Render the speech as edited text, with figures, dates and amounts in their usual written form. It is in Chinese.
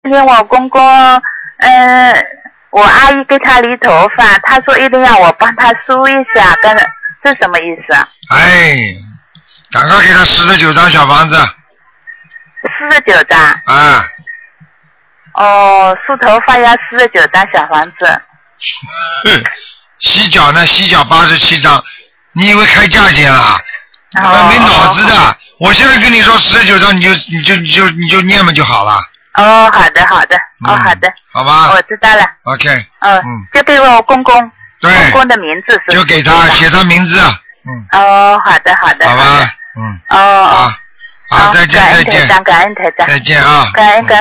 天我公公，我阿姨给他理头发，他说一定要我帮他梳一下，这什么意思啊？ 哎，赶快给他49张小房子。 49张。 啊。 哦，梳头发要49张小房子。 洗脚呢？洗脚87张。你以为开价钱啊？没脑子的。我现在跟你说19张，你就念嘛就好了。 哦，好的好的，好的。 好吧。 我知道了。 OK。 就给我公公。 对。 公公的名字是。 就给他写他名字。 哦，好的好的。 好吧。 好。 好，再见再见。 感恩台长。 再见啊。 感恩。